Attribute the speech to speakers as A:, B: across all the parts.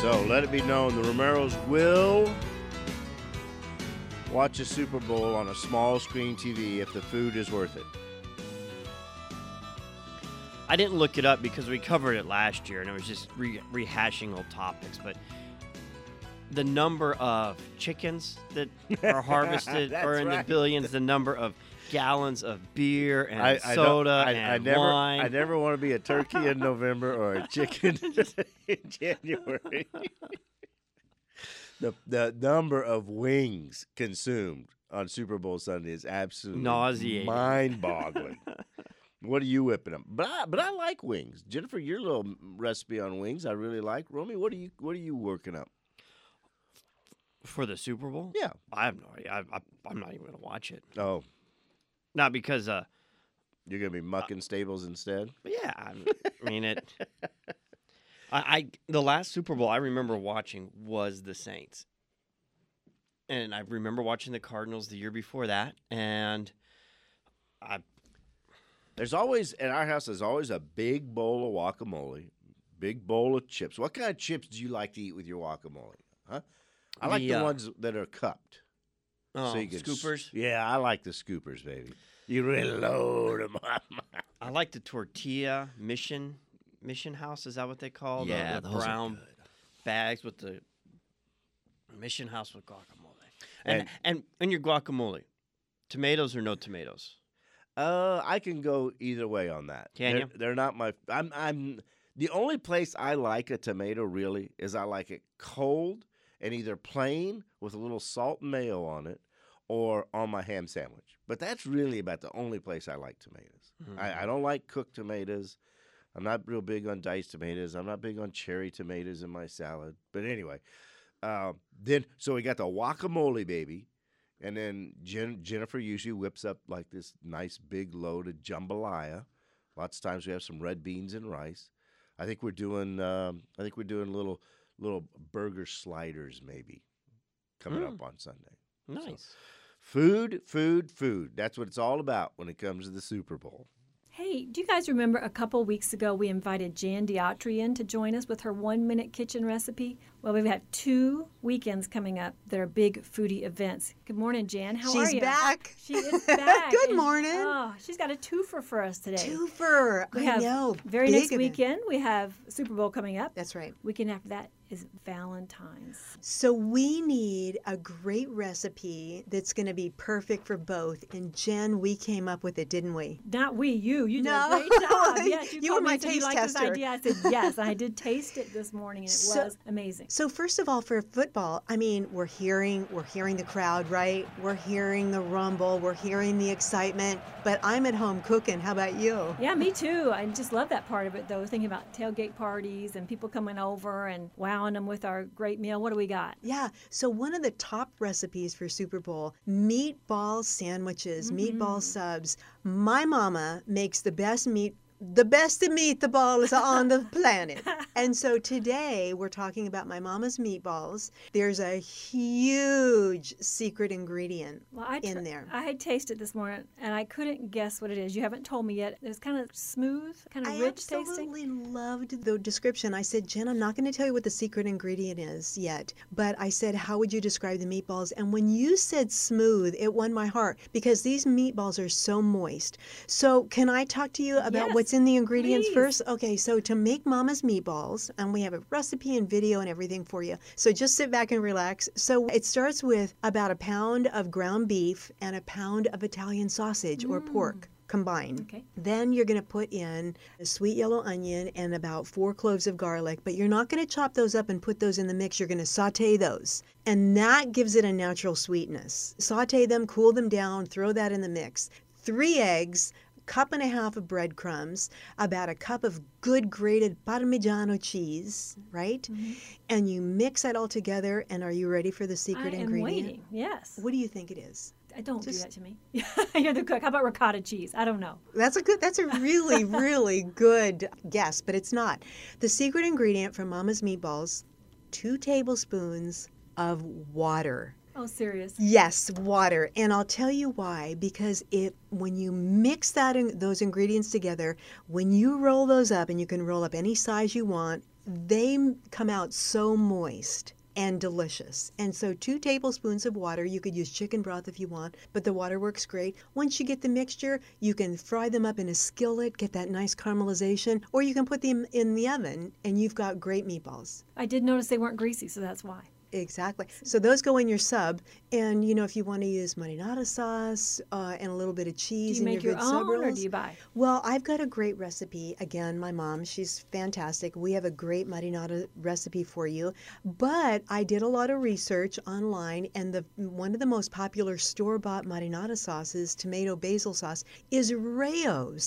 A: So let it be known, the Romeros will watch a Super Bowl on a small screen TV if the food is worth it.
B: I didn't look it up because we covered it last year, and it was just rehashing old topics. But the number of chickens that are harvested are in the billions. The number of gallons of beer and soda and wine.
A: I never want to be a turkey in November or a chicken in January. The number of wings consumed on Super Bowl Sunday is absolutely
B: nauseating,
A: mind-boggling. What are you whipping up? But I like wings. Jennifer, your little recipe on wings I really like. Romy, what are you working up?
B: For the Super Bowl?
A: Yeah.
B: I have no idea. I'm not even going to watch it.
A: Oh.
B: Not because...
A: You're going to be mucking stables instead?
B: Yeah. I mean, it... the last Super Bowl I remember watching was the Saints. And I remember watching the Cardinals the year before that. And
A: there's always, at our house, there's always a big bowl of guacamole, big bowl of chips. What kind of chips do you like to eat with your guacamole? Huh? I like the ones that are cupped.
B: Oh, so scoopers?
A: Yeah, I like the scoopers, baby. You really load them up.
B: I like the tortilla Mission House. Is that what they call?
C: Yeah,
B: the brown bags with the Mission House with guacamole. And your guacamole, tomatoes or no tomatoes?
A: I can go either way on that.
B: Can you?
A: They're not my. I'm the only place I like a tomato really is I like it cold and either plain with a little salt and mayo on it, or on my ham sandwich. But that's really about the only place I like tomatoes. Mm-hmm. I don't like cooked tomatoes. I'm not real big on diced tomatoes. I'm not big on cherry tomatoes in my salad. But anyway, so we got the guacamole, baby. And then Jennifer usually whips up like this nice big load of jambalaya. Lots of times we have some red beans and rice. I think we're doing little burger sliders maybe coming up on Sunday.
B: Nice.
A: So, food. That's what it's all about when it comes to the Super Bowl.
D: Hey, do you guys remember a couple weeks ago we invited Jan Diotri in to join us with her 1-minute kitchen recipe? Well, we've got 2 weekends coming up that are big foodie events. Good morning, Jan. How are you?
E: She's back.
D: She is back.
E: Good morning.
D: Oh, she's got a twofer for us today.
E: Twofer. I know.
D: Very next weekend, we have Super Bowl coming up.
E: That's right.
D: Weekend after that is Valentine's.
E: So we need a great recipe that's going to be perfect for both. And Jen, we came up with it, didn't we?
D: Not we, you. You did a great job. Yes,
E: you were my taste tester.
D: Idea. I said yes. I did taste it this morning, and it was amazing.
E: So first of all, for football, I mean, we're hearing the crowd, right? We're hearing the rumble. We're hearing the excitement. But I'm at home cooking. How about you?
D: Yeah, me too. I just love that part of it, though. Thinking about tailgate parties and people coming over and wowing them with our great meal. What do we got?
E: Yeah. So one of the top recipes for Super Bowl, meatball sandwiches, meatball subs. My mama makes the best meatballs on the planet. And so today we're talking about my mama's meatballs. There's a huge secret ingredient in there.
D: I had tasted this morning, and I couldn't guess what it is. You haven't told me yet. It's kind of smooth, kind of rich tasting.
E: I absolutely loved the description. I said, Jen, I'm not going to tell you what the secret ingredient is yet, but I said, how would you describe the meatballs? And when you said smooth, it won my heart because these meatballs are so moist. So can I talk to you about what's in the ingredients first? Okay, so to make mama's meatballs, and we have a recipe and video and everything for you. So just sit back and relax. So it starts with about a pound of ground beef and a pound of Italian sausage or pork combined.
D: Okay.
E: Then you're going to put in a sweet yellow onion and about 4 cloves of garlic, but you're not going to chop those up and put those in the mix. You're going to saute those. And that gives it a natural sweetness. Saute them, cool them down, throw that in the mix. 3 eggs, 1.5 cups of breadcrumbs, about a cup of good grated Parmigiano cheese, right? Mm-hmm. And you mix that all together, and are you ready for the secret ingredient?
D: I am waiting, yes.
E: What do you think it is?
D: Don't do that to me. You're the cook. How about ricotta cheese? I don't know.
E: That's a really, really good guess, but it's not. The secret ingredient for Mama's meatballs, 2 tablespoons of water.
D: Oh, serious?
E: Yes, water. And I'll tell you why. Because when you mix those ingredients together, when you roll those up, and you can roll up any size you want, they come out so moist and delicious. And so 2 tablespoons of water. You could use chicken broth if you want, but the water works great. Once you get the mixture, you can fry them up in a skillet, get that nice caramelization, or you can put them in the oven and you've got great meatballs.
D: I did notice they weren't greasy, so that's why.
E: Exactly. So those go in your sub, and if you want to use marinara sauce and a little bit of cheese
D: Do you
E: in
D: make
E: your
D: your
E: good sub
D: own, or
E: rolls.
D: do you buy?
E: Well, I've got a great recipe. Again, my mom, she's fantastic. We have a great marinara recipe for you. But I did a lot of research online, and one of the most popular store-bought marinara sauces, tomato basil sauce, is Rao's,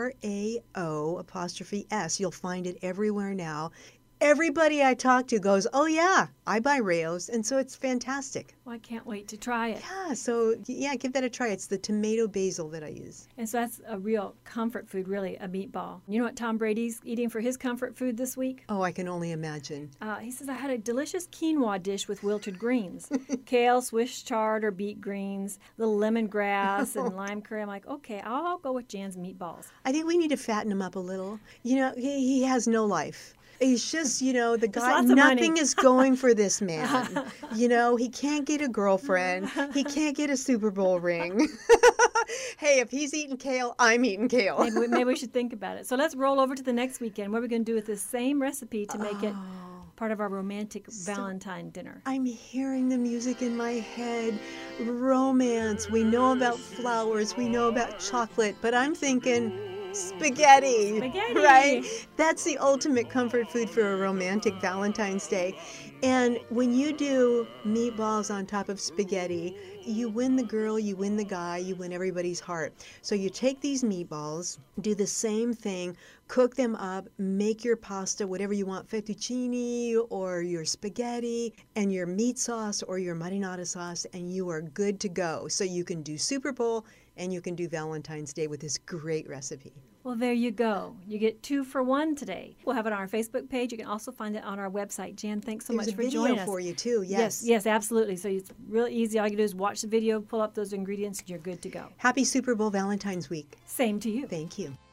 E: R-A-O''S. You'll find it everywhere now. Everybody I talk to goes, oh yeah, I buy Rao's, and so it's fantastic.
D: Well, I can't wait to try it.
E: Yeah, so give that a try. It's the tomato basil that I use.
D: And so that's a real comfort food, really, a meatball. You know what Tom Brady's eating for his comfort food this week?
E: Oh, I can only imagine.
D: He says, I had a delicious quinoa dish with wilted greens. Kale, Swiss chard, or beet greens, little lemongrass, and lime curry. I'm like, okay, I'll go with Jan's meatballs.
E: I think we need to fatten him up a little. He has no life. He's just, the guy,
D: lots of
E: nothing
D: money.
E: is going for this man. He can't get a girlfriend. He can't get a Super Bowl ring. Hey, if he's eating kale, I'm eating kale.
D: Maybe we should think about it. So let's roll over to the next weekend. What are we going to do with this same recipe to make it part of our romantic Valentine dinner?
E: I'm hearing the music in my head. Romance. We know about flowers. We know about chocolate. But I'm thinking spaghetti.
D: Spaghetti.
E: Right? That's the ultimate comfort food for a romantic Valentine's Day. And when you do meatballs on top of spaghetti, you win the girl, you win the guy, you win everybody's heart. So you take these meatballs, do the same thing, cook them up, make your pasta, whatever you want, fettuccine or your spaghetti and your meat sauce or your marinara sauce, and you are good to go. So you can do Super Bowl and you can do Valentine's Day with this great recipe.
D: Well, there you go. You get 2 for 1 today. We'll have it on our Facebook page. You can also find it on our website. Jan, thanks so much for joining us.
E: There's a video for you, too. Yes.
D: Yes, absolutely. So it's real easy. All you do is watch the video, pull up those ingredients, and you're good to go.
E: Happy Super Bowl Valentine's Week.
D: Same to you.
E: Thank you.